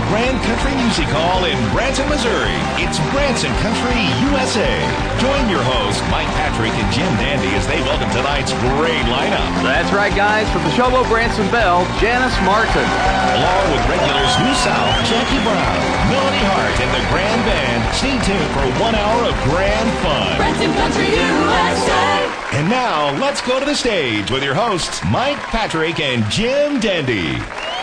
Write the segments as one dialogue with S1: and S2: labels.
S1: Grand Country Music Hall in Branson, Missouri. It's Branson Country USA. Join your hosts, Mike Patrick and Jim Dandy, as they welcome tonight's great lineup.
S2: That's right, guys. From the Showboat Branson Bell, Janice Martin.
S1: Along with regulars New South, Jackie Brown, Melody Hart, and the Grand Band. Stay tuned for 1 hour of grand fun.
S3: Branson Country USA.
S1: And now, let's go to the stage with your hosts, Mike Patrick and Jim Dandy.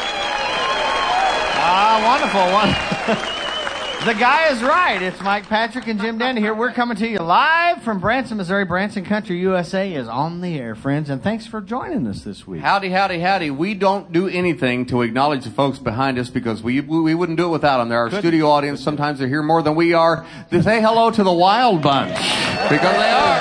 S4: Wonderful. The guy is right. It's Mike Patrick and Jim Dandy here. We're coming to you live from Branson, Missouri. Branson Country USA is on the air, friends, and thanks for joining us this week.
S2: Howdy, howdy, howdy. We don't do anything to acknowledge the folks behind us because we wouldn't do it without them. They're our studio audience. Sometimes they're here more than we are. They say hello to the Wild Bunch because they are.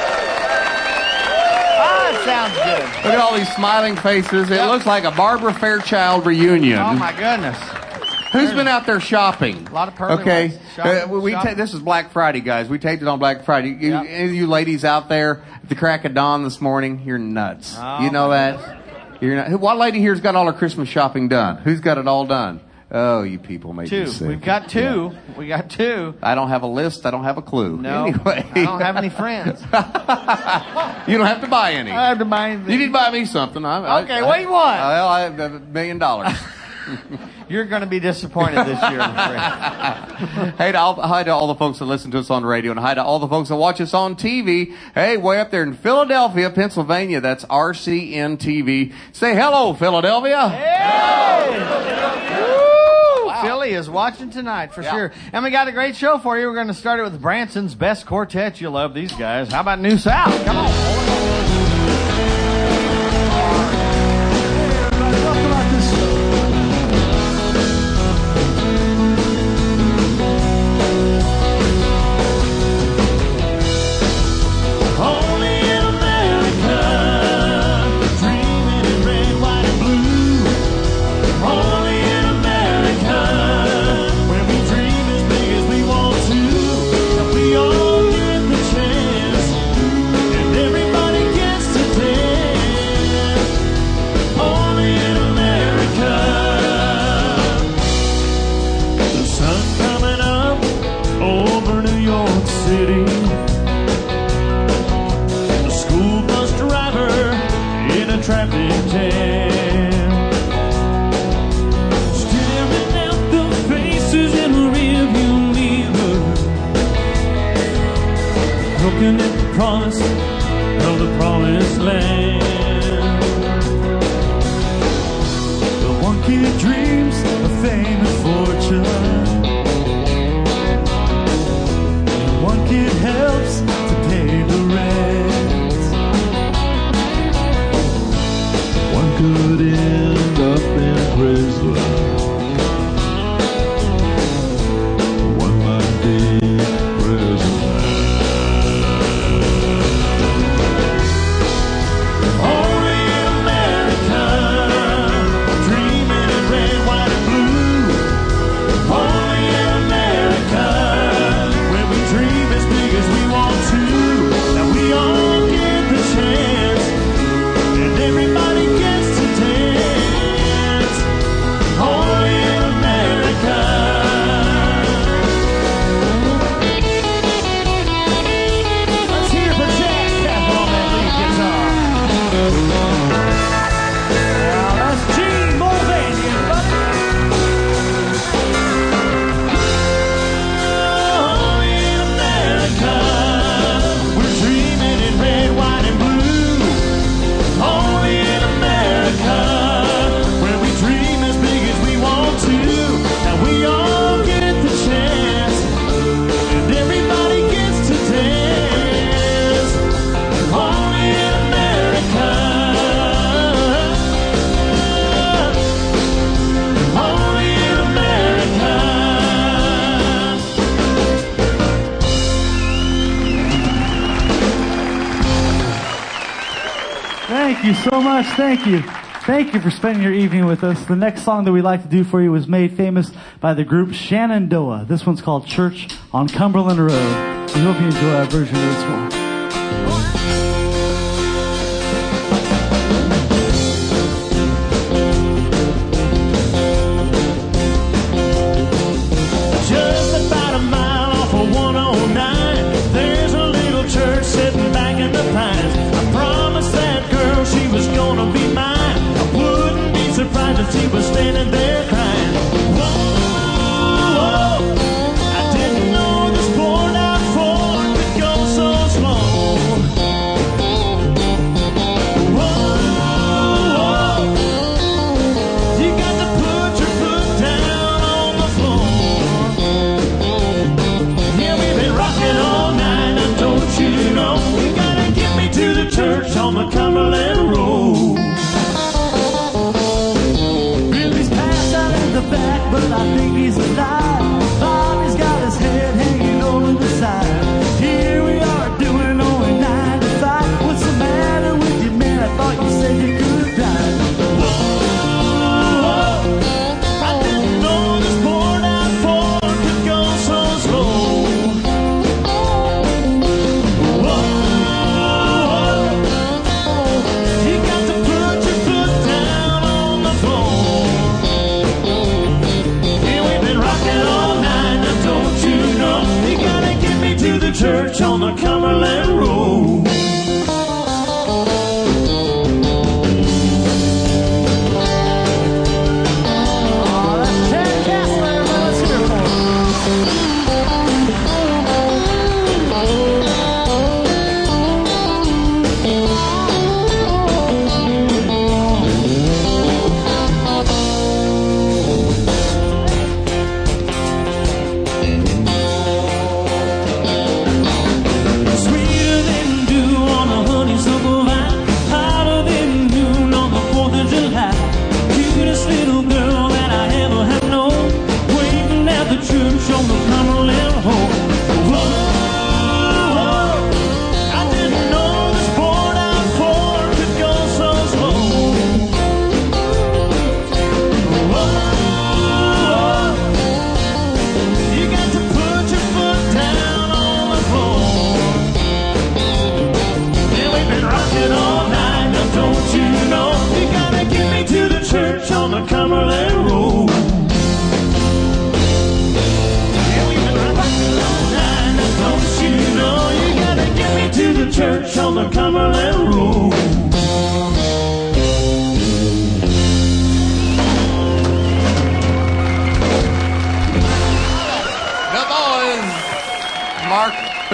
S4: Oh, it sounds good.
S2: Look at all these smiling faces. It looks like a Barbara Fairchild reunion.
S4: Oh, my goodness.
S2: Who's been out there shopping?
S4: A lot of pearly
S2: Okay.
S4: ones. Shopping.
S2: This is Black Friday, guys. We taped it on Black Friday. Any of you ladies out there at the crack of dawn this morning, you're nuts.
S4: Oh,
S2: you know that? You're not. What lady here's got all her Christmas shopping done? Who's got it all done? Oh, you people make me sick.
S4: We've got two.
S2: Yeah.
S4: We got two.
S2: I don't have a list. I don't have a clue.
S4: No.
S2: Anyway.
S4: I don't have any friends.
S2: You don't have to buy any.
S4: I have to buy anything.
S2: You need to buy me something.
S4: Okay, what do you want?
S2: Well, I have $1 million.
S4: You're going to be disappointed this year, my friend.
S2: Hey, hi to all the folks that listen to us on the radio, and hi to all the folks that watch us on TV. Hey, way up there in Philadelphia, Pennsylvania, that's RCN TV. Say hello, Philadelphia.
S4: Hey! Woo! Wow. Philly is watching tonight for sure. And we got a great show for you. We're going to start it with Branson's best quartet. You love these guys. How about New South? Come on.
S5: Promise of the promised land. The one kid dreams of fame and fortune. And one kid helps to pay the rent. One could end up in prison. One might be president.
S6: Thank you so much. Thank you. Thank you for spending your evening with us. The next song that we'd like to do for you was made famous by the group Shenandoah. This one's called Church on Cumberland Road. We hope you enjoy our version of this one.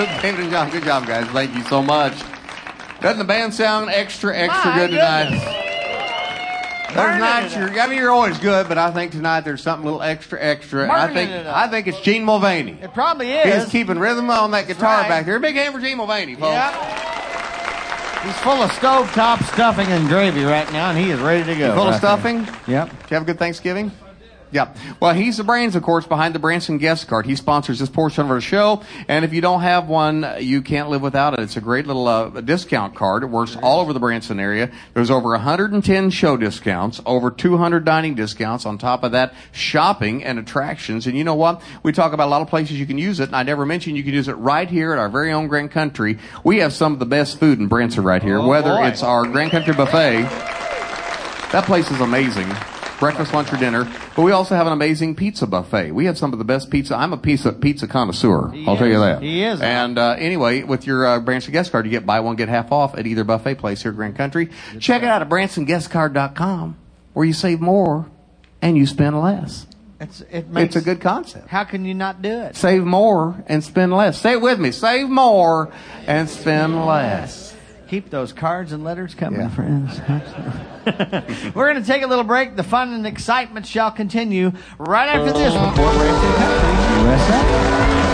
S2: David and John, good job, guys. Thank you so much. Doesn't the band sound extra good tonight? There's nights you're always good, but I think tonight there's something a little extra. I think it's Gene Mulvaney.
S4: It probably is.
S2: He's keeping rhythm on that guitar
S4: right.
S2: back there. Big hand for Gene Mulvaney, folks.
S4: Yep. He's full of stovetop stuffing and gravy right now, and he is ready to go.
S2: Full of stuffing?
S4: Yep.
S2: Did you have a good Thanksgiving? Yeah. Well, he's the brains, of course, behind the Branson Guest Card. He sponsors this portion of our show, and if you don't have one, you can't live without it. It's a great little discount card. It works all over the Branson area. There's over 110 show discounts, over 200 dining discounts. On top of that, shopping and attractions. And you know what? We talk about a lot of places you can use it, and I never mentioned you can use it right here at our very own Grand Country. We have some of the best food in Branson right here, whether it's our Grand Country Buffet. That place is amazing. Breakfast, lunch, or dinner. But we also have an amazing pizza buffet. We have some of the best pizza. I'm a pizza connoisseur. I'll tell you that.
S4: He is.
S2: And anyway, with your Branson Guest Card, you get buy one, get half off at either buffet place here at Grand Country. Check it out at BransonGuestCard.com, where you save more and you spend less. It's a good concept.
S4: How can you not do it?
S2: Save more and spend less. Say it with me. Save more and spend less.
S4: Keep those cards and letters coming, friends. We're going to take a little break. The fun and excitement shall continue right after this with more Branson Country USA.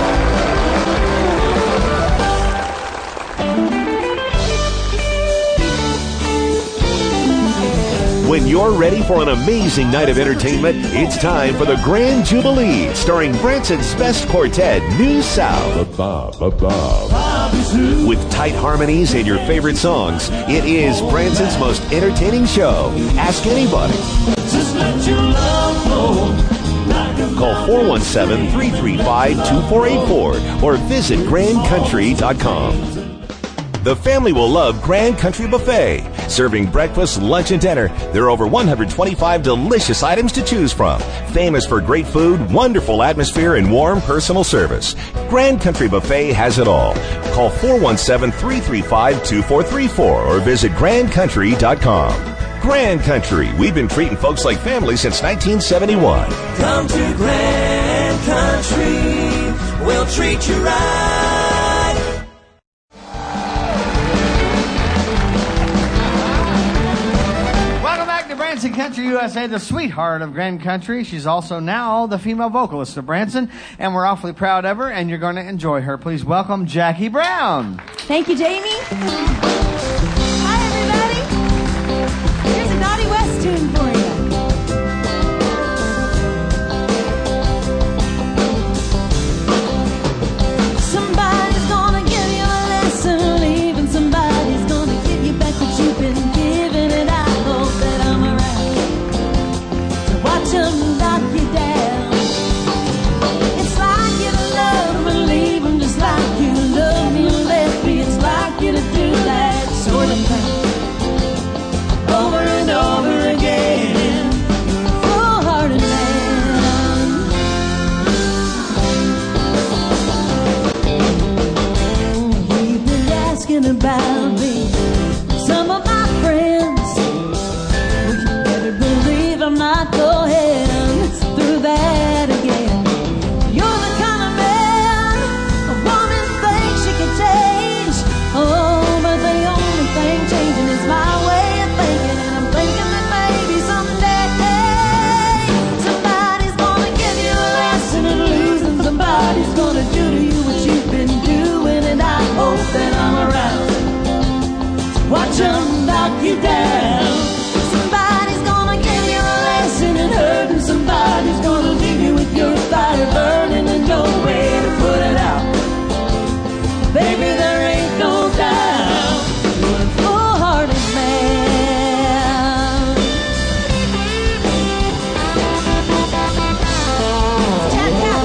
S1: When you're ready for an amazing night of entertainment, it's time for the Grand Jubilee, starring Branson's best quartet, New South. With tight harmonies and your favorite songs, it is Branson's most entertaining show. Ask anybody. Call 417-335-2484 or visit grandcountry.com. The family will love Grand Country Buffet. Serving breakfast, lunch, and dinner. There are over 125 delicious items to choose from. Famous for great food, wonderful atmosphere, and warm personal service. Grand Country Buffet has it all. Call 417-335-2434 or visit grandcountry.com. Grand Country. We've been treating folks like family since 1971.
S3: Come to Grand Country. We'll treat you right.
S4: Branson Country USA, the sweetheart of Grand Country. She's also now the female vocalist of Branson, and we're awfully proud of her, and you're going to enjoy her. Please welcome Jackie Brown.
S7: Thank you, Jamie. Hi, everybody. Here's a Naughty West tune for you. Somebody's gonna give you a lesson, even somebody's gonna give you back what you've been given, and I hope that I'm around to watch them knock you down. It's like you to love them and leave them, just like you to love me and left me. It's like you to do that sort of thing over and over again. Full-hearted man. You've been asking about me. Some of my friends, well, you better believe I'm not going through that again. You're the kind of man a woman thinks she can change. Oh, but the only thing changing is my way of thinking, and I'm thinking that maybe someday somebody's gonna give you a lesson in losing. Somebody's gonna do to you what you've been doing, and I hope that I'm around. Watch them knock you down. Somebody's gonna give you a lesson in hurting. Somebody's gonna leave you with your fire burning and no way to put it out. Baby, there ain't no doubt you're a full-hearted man. Tap, tap.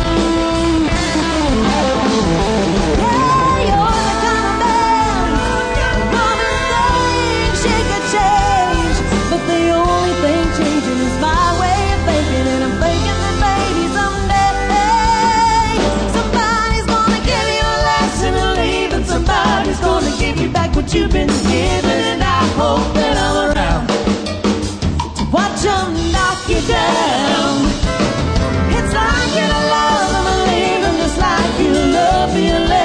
S7: Yeah, you're the kind of man a woman thinks she could change, but the only thing changing is my way of thinking, and I'm thinking that maybe someday somebody's gonna give you a lesson in leaving. Somebody's gonna give you back what you've been given, and I hope that I'm around to watch them knock you down. It's like you to love them and leave them, just like you love me and let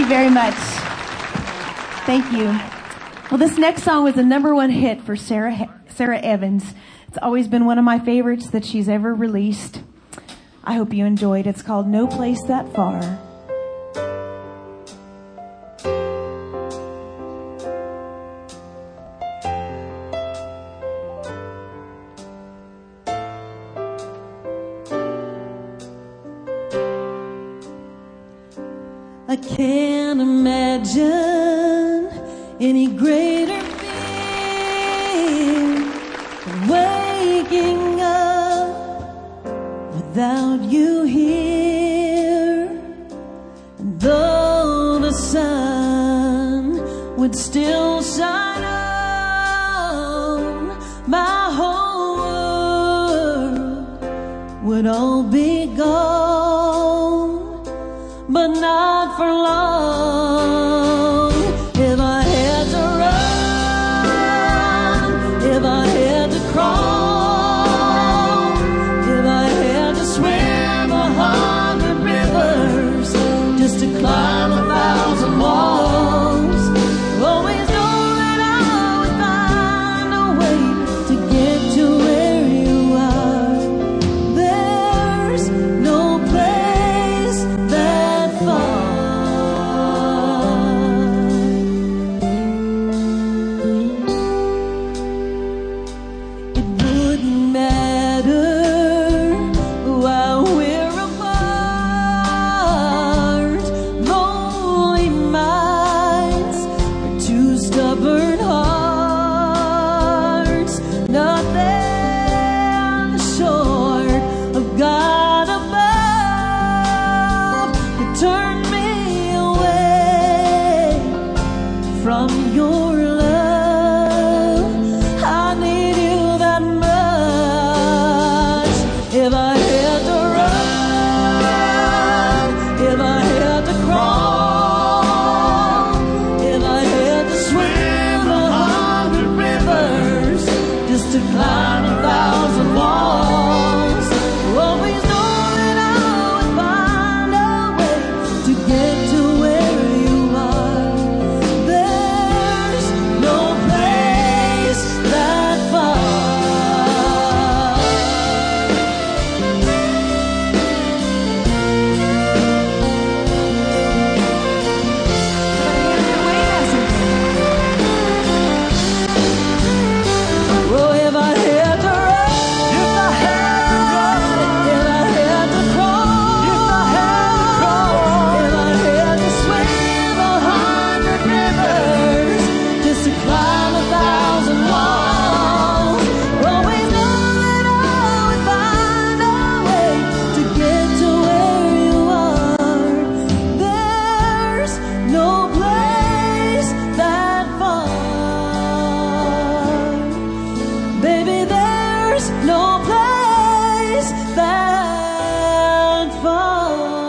S8: you very much. Thank you. Well, this next song was a #1 hit for Sarah Evans. It's always been one of my favorites that she's ever released. I hope you enjoyed. It's called No Place That Far.
S7: I can't imagine any greater fear than waking up without you here. And though the sun would still shine on, my whole world would all be gone, but not for long. If I had to run, if I had to crawl, if I had to swim 100 rivers just to climb 1,000 walls, always know that I would find a way to get to where you are. There's no place that far. It wouldn't matter while we're apart. Lonely minds are two stubborn hearts, nothing short of God above could turn me away from your love. I need you that much. If I had to run, if I had to crawl, if I had to swim 100 rivers just to climb 1,000 walls, always know that I would find a way to get to where you are. There's no place that far. Oh, if I had to run, if I had to crawl, if I had to swim 100 rivers just to climb 1,000 walls, always know that I would find a way to get to where you are. There's no place that far. Baby, there's no place that far.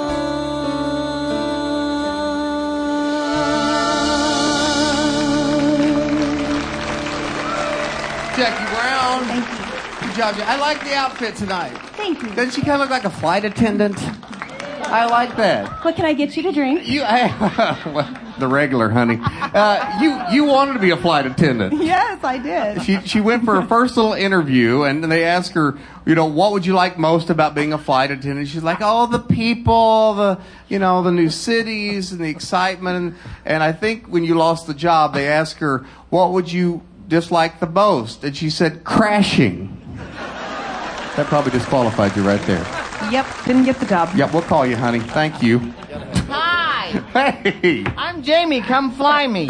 S2: Jackie Brown. Thank you. Good job. I like the outfit tonight.
S8: Thank you.
S2: Doesn't she kind of look like a flight attendant? I like that.
S8: What can I get you to drink?
S2: Well, the regular, honey. You wanted to be a flight attendant.
S8: Yes, I did.
S2: She went for her first little interview, and they asked her, what would you like most about being a flight attendant? She's like, oh, the people, the new cities and the excitement. And I think when you lost the job, they asked her, what would you dislike the most? And she said, crashing. That probably disqualified you right there.
S8: Yep, didn't get the job.
S2: Yep, we'll call you, honey. Thank you.
S4: Hi,
S2: Hey.
S4: I'm Jamie. Come fly me.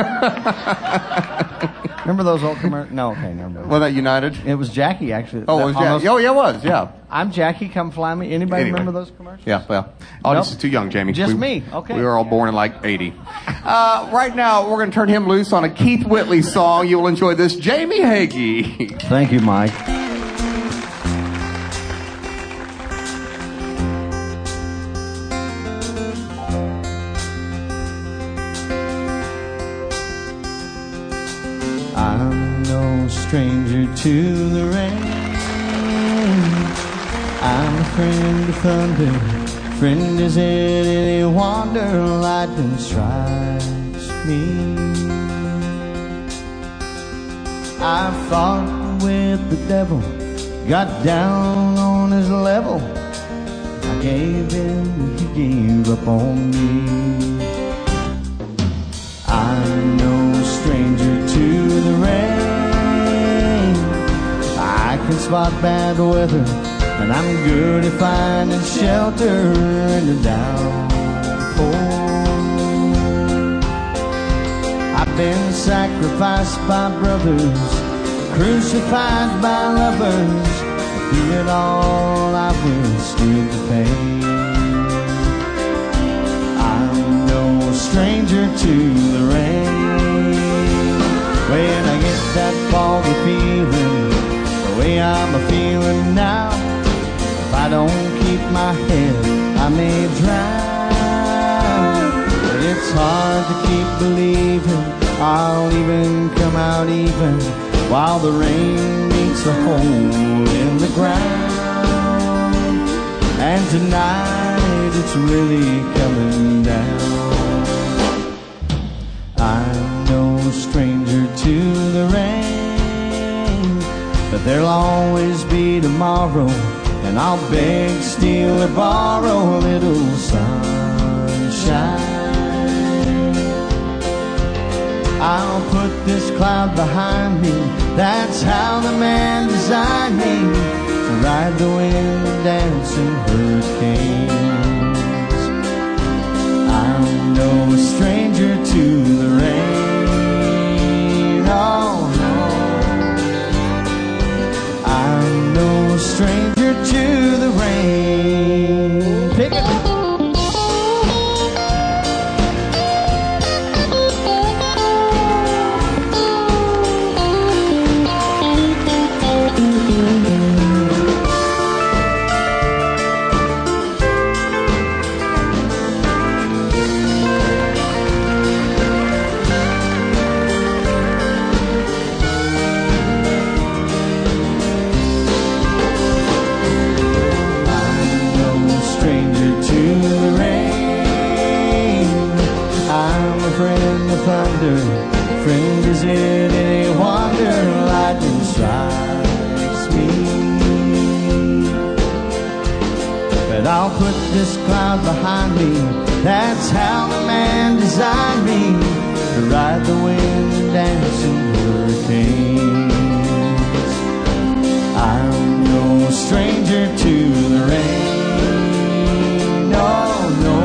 S4: Remember those old commercials? No, okay, never mind.
S2: Was that United?
S4: It was Jackie, actually.
S2: Oh, it was Jackie. Oh, yeah, it was, yeah.
S4: I'm Jackie, come fly me. Anybody
S2: Anyway.
S4: remember those commercials?
S2: Yeah, well, audience
S4: Nope.
S2: is too young, Jamie.
S4: Just me. Okay.
S2: We were all born in like 80. Right now, we're going to turn him loose on a Keith Whitley song. You'll enjoy this. Jamie Hagee.
S4: Thank you, Mike. I'm no stranger to the rain. I'm a friend of thunder,
S5: Friend, is it any wonder lightning strikes me? I fought with the devil, got down on his level. I gave in, he gave up on me. I'm no stranger to the rain. I can spot bad weather, and I'm good at finding shelter in the downpour. I've been sacrificed by brothers, crucified by lovers. Through it all, I withstood the pain. I'm no stranger to the rain. When I get that foggy feeling, the way I'm a-feeling now, if I don't keep my head, I may drown. But it's hard to keep believing I'll even come out even while the rain meets a hole in the ground. And tonight it's really coming down. I'm no stranger to the rain, but there'll always be tomorrow, and I'll beg, steal, or borrow a little sunshine. I'll put this cloud behind me, that's how the man designed me, to ride the wind, dancing hurricanes. I'm no stranger to the rain, oh no. I'm no stranger to the rain. Pick it. Thunder, friend, is it any wonder lightning strikes me? But I'll put this cloud behind me, that's how the man designed me, to ride the wind, dancing hurricanes. I'm no stranger to the rain, no, no.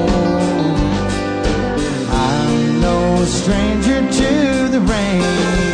S5: Stranger to the rain.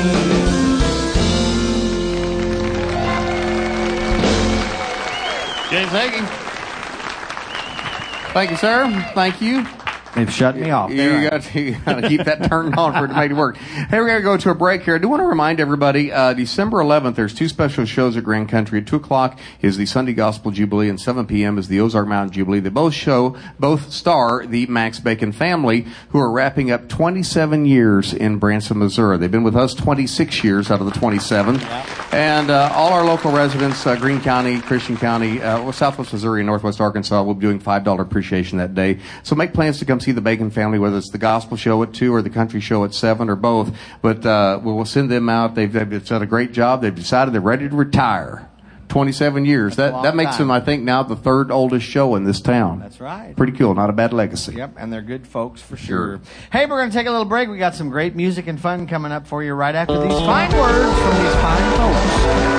S2: James Hagee. Thank you, sir. Thank you.
S4: They've shut me off.
S2: You got to keep that turned on for it to make it work. Hey, we're going to go to a break here. I do want to remind everybody, December 11th, there's two special shows at Grand Country. At 2 o'clock is the Sunday Gospel Jubilee, and 7 p.m. is the Ozark Mountain Jubilee. They both star the Max Bacon family, who are wrapping up 27 years in Branson, Missouri. They've been with us 26 years out of the 27. Yeah. And all our local residents, Greene County, Christian County, Southwest Missouri, and Northwest Arkansas, will be doing $5 appreciation that day. So make plans to come see the Bacon family, whether it's the gospel show at 2 or the country show at 7 or both. But we'll send them out. They've done a great job. They've decided they're ready to retire. 27 years. That makes them, I think, now the third oldest show in this town.
S4: That's right.
S2: Pretty cool. Not a bad legacy.
S4: Yep, and they're good folks for sure. Hey, we're going to take a little break. We got some great music and fun coming up for you right after these fine words from these fine folks.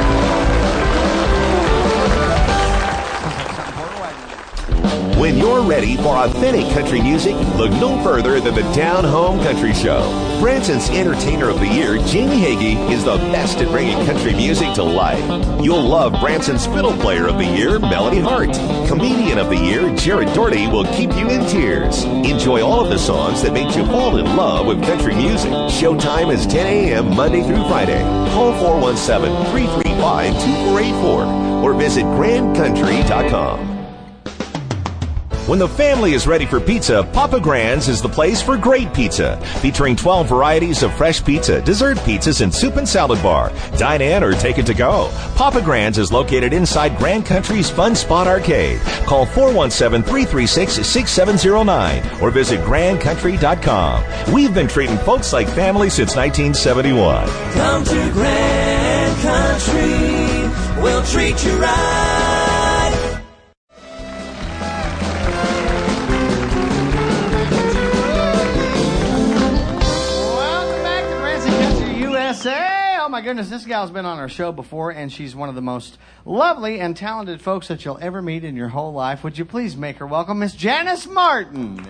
S1: When you're ready for authentic country music, look no further than the Down Home Country Show. Branson's Entertainer of the Year, Jamie Hagee, is the best at bringing country music to life. You'll love Branson's Fiddle Player of the Year, Melody Hart. Comedian of the Year, Jared Doherty, will keep you in tears. Enjoy all of the songs that make you fall in love with country music. Showtime is 10 a.m. Monday through Friday. Call 417-335-2484 or visit grandcountry.com. When the family is ready for pizza, Papa Grand's is the place for great pizza. Featuring 12 varieties of fresh pizza, dessert pizzas, and soup and salad bar. Dine in or take it to go. Papa Grand's is located inside Grand Country's Fun Spot Arcade. Call 417-336-6709 or visit grandcountry.com. We've been treating folks like family since 1971.
S3: Come to Grand Country, we'll treat you right.
S4: Welcome back to Branson Country USA. Oh my goodness, this gal's been on our show before, and she's one of the most lovely and talented folks that you'll ever meet in your whole life. Would you please make her welcome, Miss Janice Martin?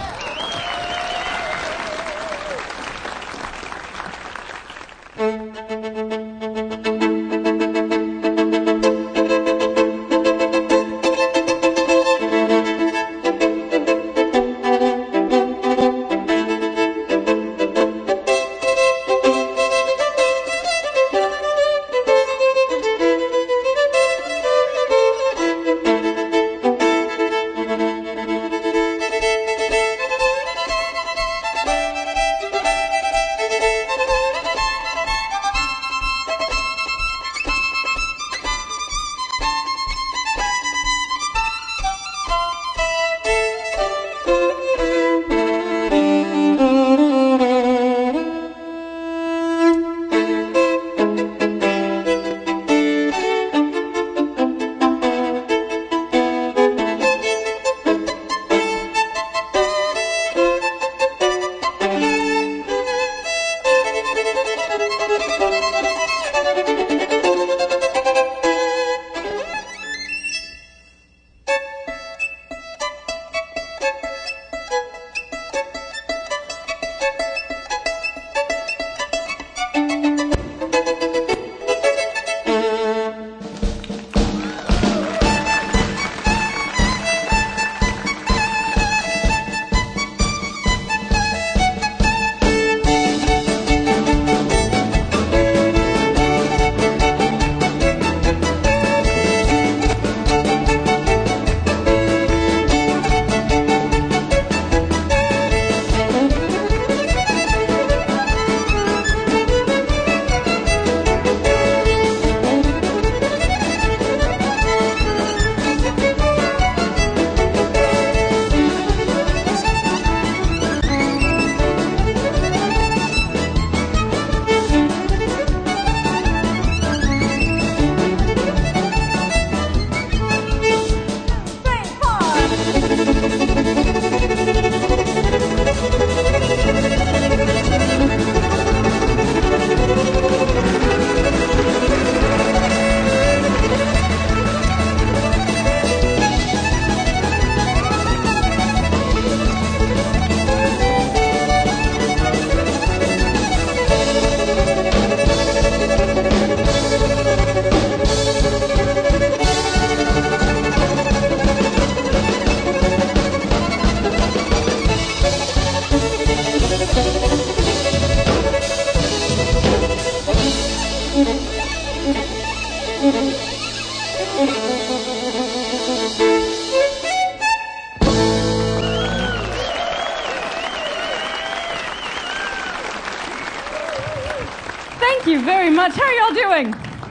S9: Thank you very much. How are y'all doing?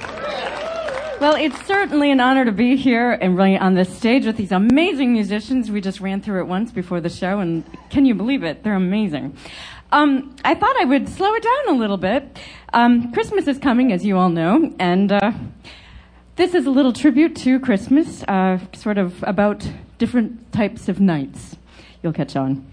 S9: Well, it's certainly an honor to be here and really on this stage with these amazing musicians. We just ran through it once before the show, and can you believe it? They're amazing. I thought I would slow it down a little bit. Christmas is coming, as you all know, and this is a little tribute to Christmas, sort of about different types of nights. You'll catch on.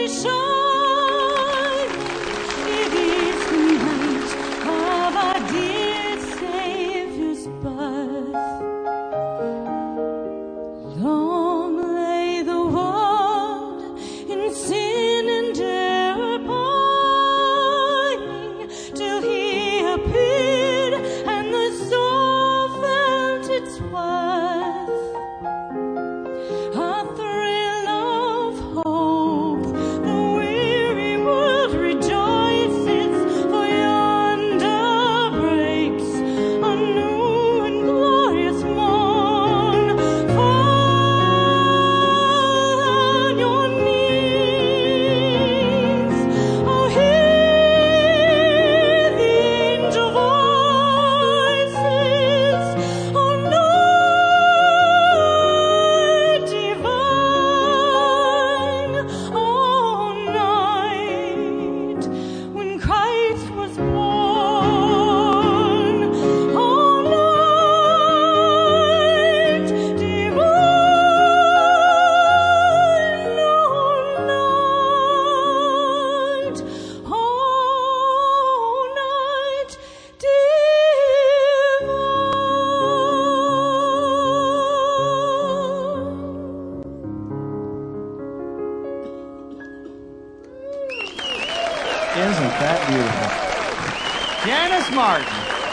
S4: Isn't that beautiful? Janice Martin.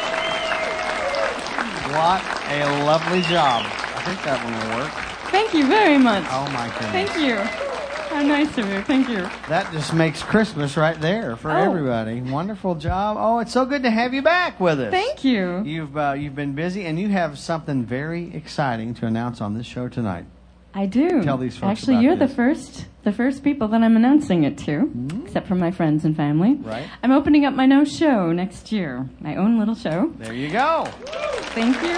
S4: What a lovely job. I think that one will work.
S9: Thank you very much.
S4: Oh, my goodness.
S9: Thank you. How nice of you. Thank you.
S4: That just makes Christmas right there for
S9: Oh.
S4: everybody. Wonderful job. Oh, it's so good to have you back with us.
S9: Thank you.
S4: You've been busy, and you have something very exciting to announce on this show tonight.
S9: I do.
S4: Tell these folks
S9: Actually,
S4: about
S9: you're
S4: this.
S9: the first people that I'm announcing it to, except for my friends and family.
S4: Right.
S9: I'm opening up my own show next year. My own little show.
S4: There you go.
S9: Thank you.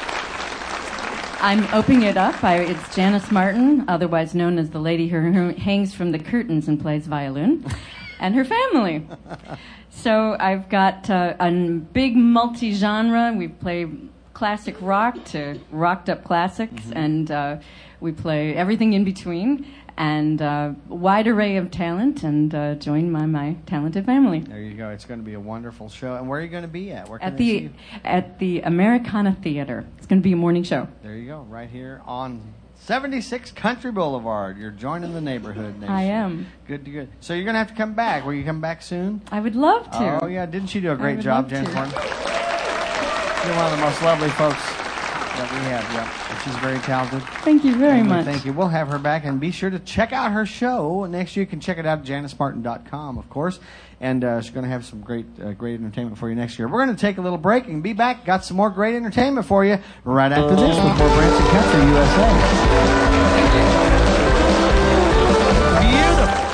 S9: I'm opening it up. It's Janice Martin, otherwise known as the lady who hangs from the curtains and plays violin, and her family. So I've got a big multi-genre. We play classic rock to rocked-up classics, and we play everything in between, and a wide array of talent, and joined by my talented family.
S4: There you go. It's going to be a wonderful show. And where are you going to be at? Where can
S9: At
S4: they see
S9: the
S4: you?
S9: at the Americana Theater. It's going to be a morning show.
S4: There you go. Right here on 76 Country Boulevard. You're joining the neighborhood nation.
S9: I am.
S4: Good. So you're going to have to come back. Will you come back soon?
S9: I would love to.
S4: Oh, yeah. Didn't she do a
S9: I
S4: great
S9: would
S4: job,
S9: love
S4: Janice
S9: to.
S4: Martin? You're one of the most lovely folks that we have, yeah. And she's very talented.
S9: Thank you very
S4: And we
S9: much.
S4: Thank you. We'll have her back, and be sure to check out her show next year. You can check it out at JaniceMartin.com, of course. And she's going to have some great entertainment for you next year. We're going to take a little break and be back. Got some more great entertainment for you right after this with more Branson Country USA. Beautiful.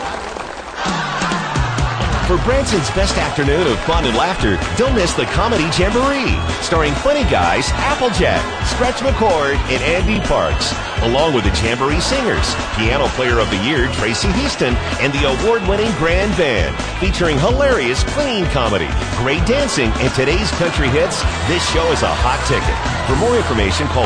S1: For Branson's best afternoon of fun and laughter, don't miss the Comedy Jamboree, starring funny guys Applejack, Stretch McCord, and Andy Parks, along with the Jamboree Singers, Piano Player of the Year Tracy Heaston, and the award-winning Grand Band, featuring hilarious clean comedy, great dancing, and today's country hits. This show is a hot ticket. For more information, call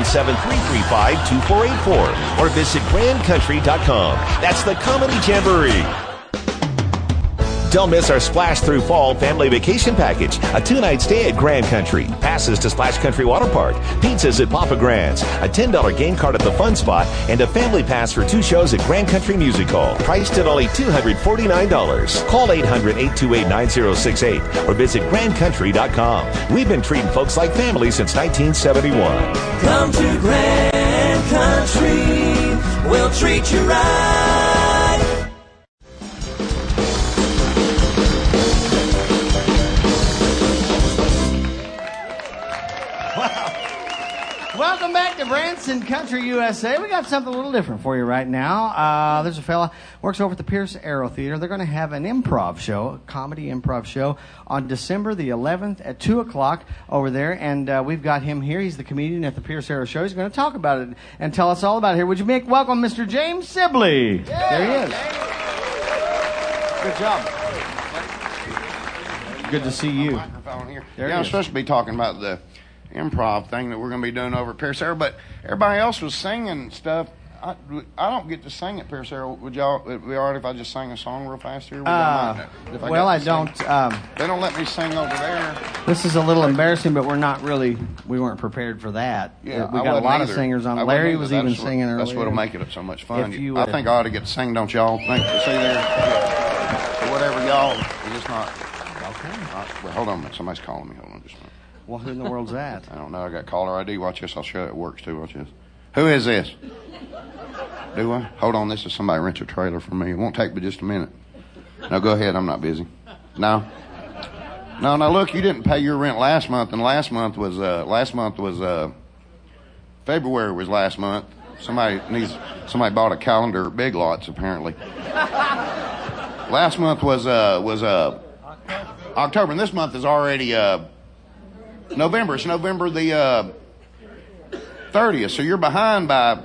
S1: 417-335-2484 or visit grandcountry.com. That's the Comedy Jamboree. Don't miss our Splash Through Fall family vacation package. A 2-night stay at Grand Country. Passes to Splash Country Water Park. Pizzas at Papa Grand's. A $10 game card at the Fun Spot. And a family pass for 2 shows at Grand Country Music Hall. Priced at only $249. Call 800-828-9068 or visit grandcountry.com. We've been treating folks like family since 1971.
S3: Come to Grand Country, we'll treat you right.
S4: Welcome back to Branson Country USA. We got something a little different for you right now. There's a fella works over at the Pierce Arrow Theater. They're going to have an improv show, a comedy improv show, on December the 11th at 2 o'clock over there. And we've got him here. He's the comedian at the Pierce Arrow Show. He's going to talk about it and tell us all about it here. Would you make welcome Mr. James Sibley? There he is. Good job. Good to see you.
S10: Microphone here.
S4: There
S10: Yeah,
S4: it
S10: I'm
S4: is.
S10: supposed to be talking about the improv thing that we're going to be doing over at Pierce Arrow, but everybody else was singing stuff. I don't get to sing at Pierce Arrow. Would y'all? Would it be all right if I just sang a song real fast here? Would y'all mind that? If
S4: Well,
S10: got
S4: I
S10: to
S4: don't.
S10: sing? They don't let me sing over there.
S4: This is a little embarrassing, but we weren't prepared for that.
S10: Yeah,
S4: we
S10: I
S4: got a
S10: wasn't
S4: lot
S10: either.
S4: of singers on.
S10: I wasn't
S4: Larry
S10: either.
S4: was even
S10: That's what-
S4: singing earlier.
S10: That's what'll make it so much fun.
S4: If you
S10: I
S4: would-
S10: think I ought to get to sing, don't y'all? Think see there? Yeah. So whatever y'all, it's just not.
S4: Okay.
S10: Well, hold on a minute. Somebody's calling me. Hold on just a minute.
S4: Well, who in the world's that?
S10: I don't know. I got caller ID. Watch this. I'll show you. It works too. Watch this. Who is this? Do I? Hold on. This is somebody rents a trailer for me. It won't take but just a minute. No, go ahead. I'm not busy. No. No. Look, you didn't pay your rent last month, and last month was February was last month. Somebody bought a calendar at Big Lots apparently. Last month was October, and this month is already November. It's November the 30th, so you're behind by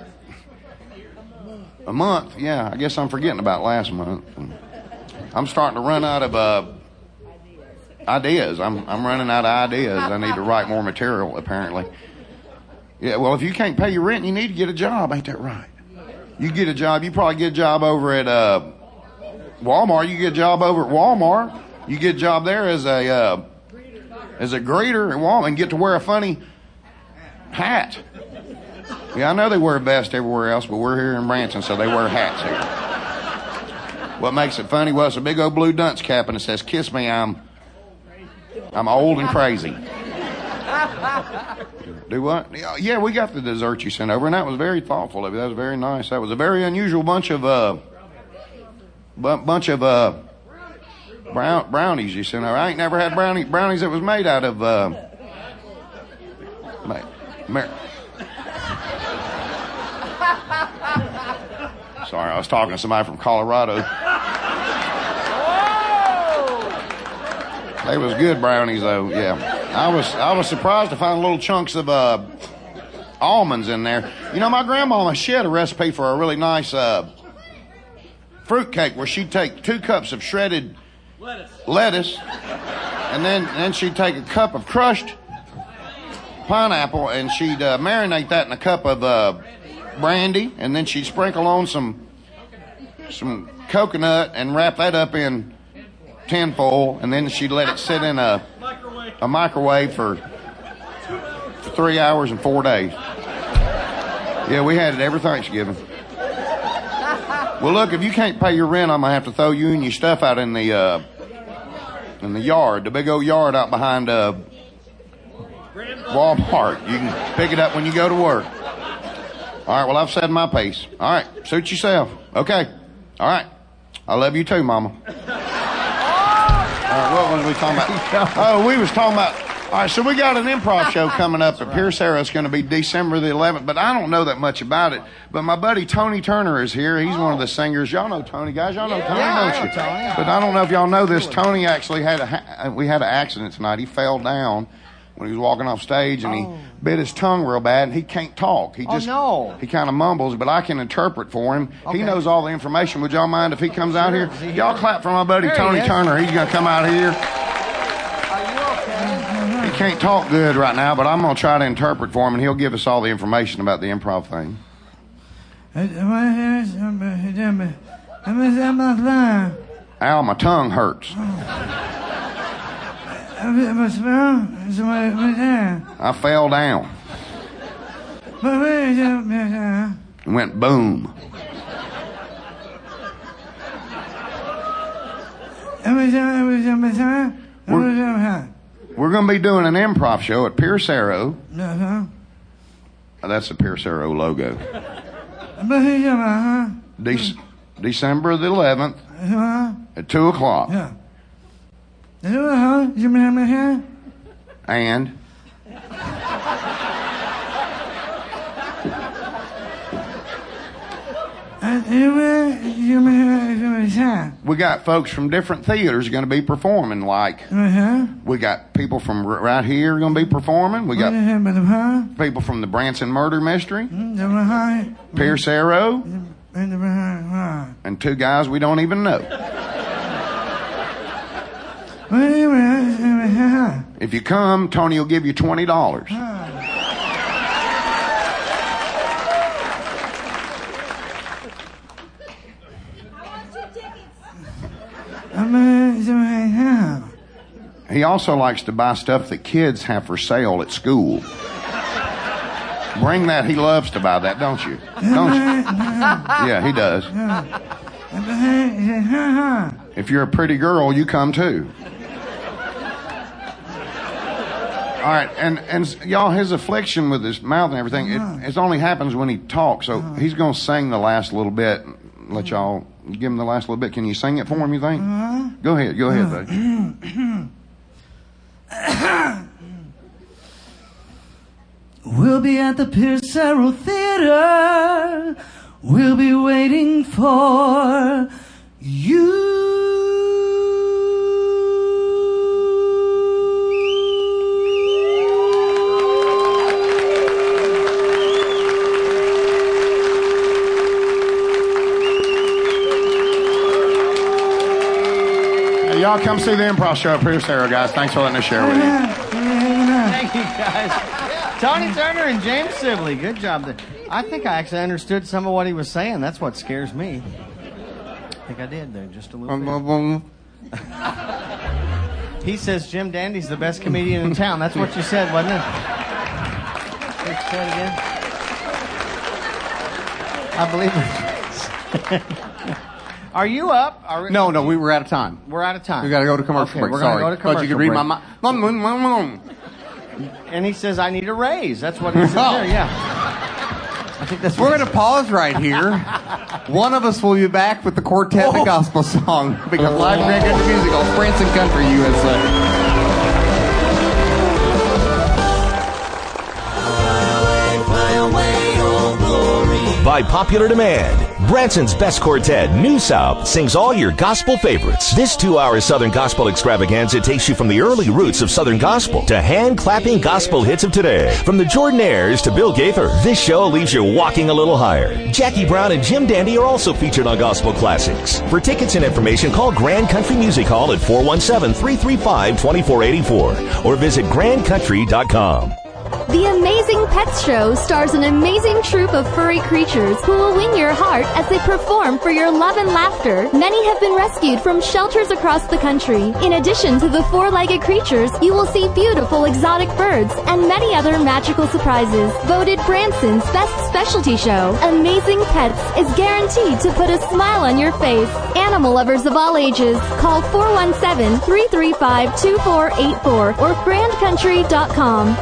S10: a month. Yeah, I guess I'm forgetting about last month. I'm starting to run out of ideas. I'm running out of ideas. I need to write more material, apparently. Yeah, well, if you can't pay your rent, you need to get a job. Ain't that right? You get a job. You probably get a job over at Walmart. You get a job over at Walmart. You get a job there as a greeter at Walmart and get to wear a funny hat. Yeah, I know they wear a vest everywhere else, but we're here in Branson, so they wear hats here. What makes it funny? Well, it's a big old blue dunce cap, and it says, "Kiss me, I'm old and crazy." Do what? Yeah, we got the dessert you sent over, and that was very thoughtful of you. That was very nice. That was a very unusual bunch of brownies you sent over. I ain't never had brownies that was made out of Sorry, I was talking to somebody from Colorado. They was good brownies, though. Yeah, I was surprised to find little chunks of almonds in there. You know, my grandmama, she had a recipe for a really nice fruit cake where she'd take 2 cups of shredded lettuce, and then she'd take a cup of crushed pineapple, and she'd marinate that in a cup of brandy, and then she'd sprinkle on some coconut and wrap that up in tinfoil, and then she'd let it sit in a microwave for 3 hours and 4 days. Yeah, we had it every Thanksgiving. Well, look, if you can't pay your rent, I'm gonna have to throw you and your stuff out in the yard, the big old yard out behind Walmart. You can pick it up when you go to work. All right, well, I've said my piece. All right, suit yourself. Okay. All right. I love you too, Mama. All right, what was we talking about? Oh, we was talking about... All right, so we got an improv show coming up at Pierce Arrow. It's going to be December the 11th, but I don't know that much about it. But my buddy Tony Turner is here. He's one of the singers. Y'all know Tony, guys. Y'all know Tony, don't you? But I don't know if y'all know this. Tony actually we had an accident tonight. He fell down when he was walking off stage, and he bit his tongue real bad, and he can't talk. He just he kind of mumbles, but I can interpret for him. Okay. He knows all the information. Would y'all mind if he comes out here? Y'all clap for my buddy Tony Turner. He's going to come out here. He can't talk good right now, but I'm going to try to interpret for him, and he'll give us all the information about the improv thing. Al, my tongue hurts. I fell down. It went boom. We're going to be doing an improv show at Pierce Arrow. That's the Pierce Arrow logo. December the 11th at 2 o'clock. And we got folks from different theaters going to be performing. Like we got people from right here going to be performing. We got people from the Branson Murder Mystery, Pierce Arrow, and 2 guys we don't even know. If you come, Tony will give you $20. He also likes to buy stuff that kids have for sale at school. Bring that. He loves to buy that, don't you? Don't you? Yeah, he does. If you're a pretty girl, you come too. All right, and y'all, his affliction with his mouth and everything, it only happens when he talks. So he's going to sing the last little bit. Let y'all give him the last little bit. Can you sing it for him, you think? Go ahead, buddy.
S5: We'll be at the Pierce-Arrow Theater. We'll be waiting for you.
S10: Y'all come see the improv show at Pierce-Arrow, guys. Thanks for letting us share with you.
S4: Thank you, guys. Tony Turner and James Sibley. Good job there. I think I actually understood some of what he was saying. That's what scares me. I think I did there, just a little bit. He says Jim Dandy's the best comedian in town. That's what you said, wasn't it? Say it again. I believe it. Are you up?
S2: No, we were out of time.
S4: We're out of time.
S2: We got to go to commercial break.
S4: We're going to go to commercial
S2: But you could read
S4: break.
S2: my mind.
S4: And he says, I need a raise. That's what he said there, yeah. I think that's
S2: We're going to pause right here. One of us will be back with the quartet and the gospel song because live Grand Country Music on Branson Country, USA.
S1: By popular demand, Branson's Best Quartet, New South, sings all your gospel favorites. This 2-hour Southern Gospel extravaganza takes you from the early roots of Southern Gospel to hand-clapping gospel hits of today. From the Jordanaires to Bill Gaither, this show leaves you walking a little higher. Jackie Brown and Jim Dandy are also featured on Gospel Classics. For tickets and information, call Grand Country Music Hall at 417-335-2484 or visit grandcountry.com.
S11: The Amazing Pets Show stars an amazing troupe of furry creatures who will win your heart as they perform for your love and laughter. Many have been rescued from shelters across the country. In addition to the four-legged creatures, you will see beautiful exotic birds and many other magical surprises. Voted Branson's Best Specialty Show, Amazing Pets is guaranteed to put a smile on your face. Animal lovers of all ages, call 417-335-2484 or grandcountry.com.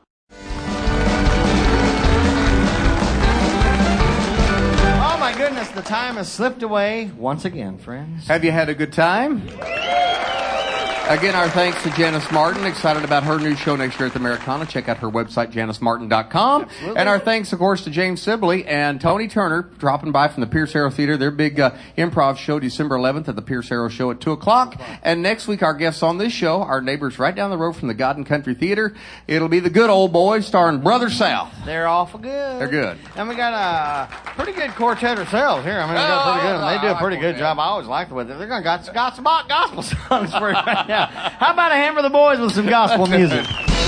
S4: Goodness, the time has slipped away once again, friends.
S2: Have you had a good time? Again, our thanks to Janice Martin. Excited about her new show next year at the Americana. Check out her website, janicemartin.com.
S4: Absolutely.
S2: And our thanks, of course, to James Sibley and Tony Turner dropping by from the Pierce-Arrow Theater. Their big improv show, December 11th at the Pierce-Arrow Show at 2 o'clock. And next week, our guests on this show, our neighbors right down the road from the God and Country Theater. It'll be the Good Old Boys starring Brother South.
S4: They're awful good.
S2: They're good.
S4: And we got a pretty good quartet ourselves here. I mean, we got pretty good. They do a pretty good job. I always liked the way they're going to got some gospel songs for you right now. How about a hand for the boys with some gospel music?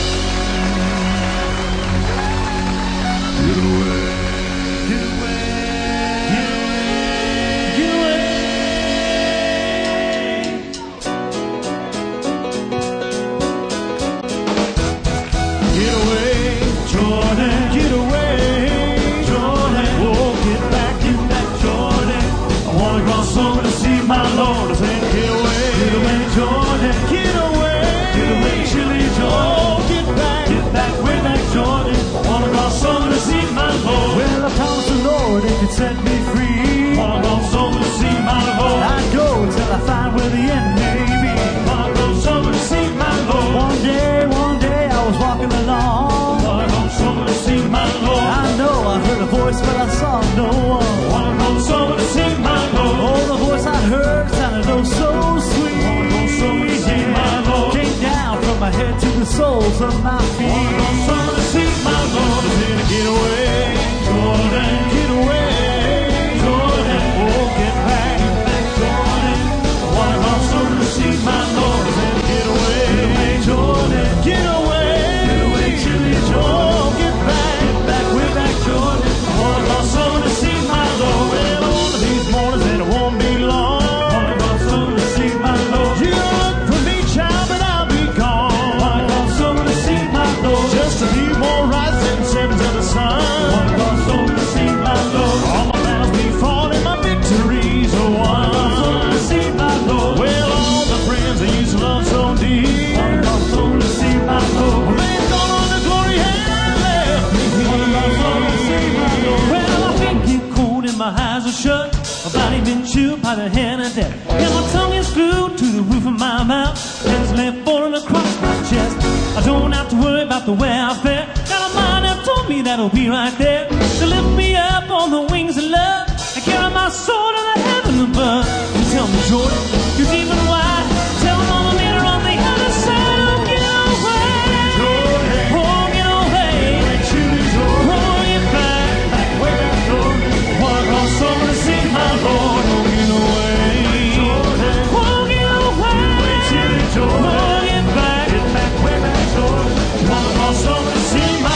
S5: Set me free. Wanna go somewhere to see my Lord. I'd go till I find where the end may be. Wanna go somewhere to see my Lord. One day I was walking along. Wanna go somewhere to see my Lord. I know I heard a voice, but I saw no one. Wanna go somewhere to see my Lord. Oh, the voice I heard sounded oh so sweet. Wanna go somewhere to see my Lord. Came down from my head to the soles of my feet. Wanna go somewhere to see my Lord. Get away, Jordan, get away. See my Lord and get away, Jordan, get away, Chili Joe, get back, we're back, Jordan. I wanna go somewhere to see my Lord. Well, one of these mornings and it won't be long. I wanna go somewhere to see my by the head of death. And my tongue is glued to the roof of my mouth. Hands left falling across my chest. I don't have to worry about the welfare. Got a mind that told me that'll be right there to lift me up on the wings of love and carry my soul to the heaven above. You tell me, Jordan, you're deep and wide. Tell mama later on the other side. Oh, get away. Oh, get away. Oh, get back. Wanna cross over to see my Lord. Oh, get away. Oh, get away. Oh, get back. Wanna cross over to see my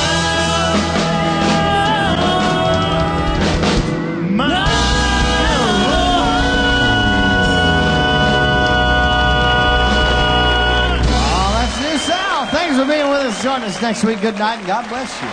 S4: Thanks for being with us. Join us next week. Good night and God bless you.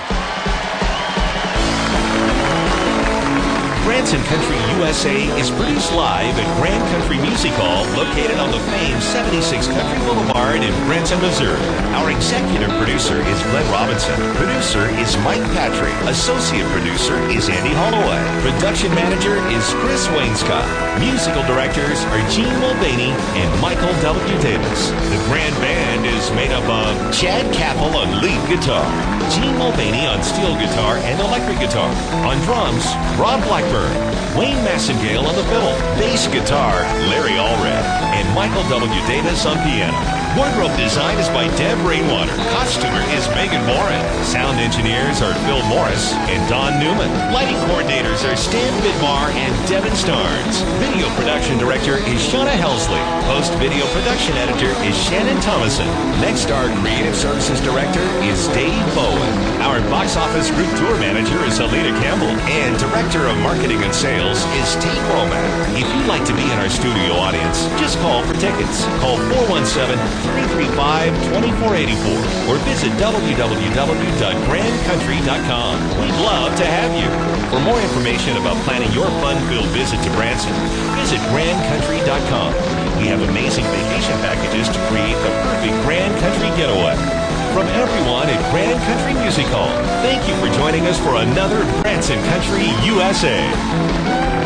S1: Branson Country USA is produced live at Grand Country Music Hall, located on the famed 76 Country Boulevard in Branson, Missouri. Our executive producer is Glenn Robinson. Producer is Mike Patrick. Associate producer is Andy Holloway. Production manager is Chris Wainscott. Musical directors are Gene Mulvaney and Michael W. Davis. The grand band is made up of Chad Cappell on lead guitar, Gene Mulvaney on steel guitar and electric guitar. On drums, Rob Blackburn. Wayne Massengale on the fiddle, bass guitar, Larry Allred, and Michael W. Davis on piano. Wardrobe design is by Deb Rainwater. Costumer is Megan Morin. Sound engineers are Phil Morris and Don Newman. Lighting coordinators are Stan Vidmar and Devin Starnes. Video production director is Shauna Helsley. Post-video production editor is Shannon Thomason. Next, our creative services director is Dave Bowen. Our box office group tour manager is Alita Campbell. And director of marketing and sales is Steve Womack. If you'd like to be in our studio audience, just call for tickets. Call 417-335-2484 or visit www.grandcountry.com. We'd love to have you. For more information about planning your fun-filled visit to Branson, visit grandcountry.com. We have amazing vacation packages to create the perfect Grand Country getaway. From everyone at Grand Country Music Hall, thank you for joining us for another Branson Country USA.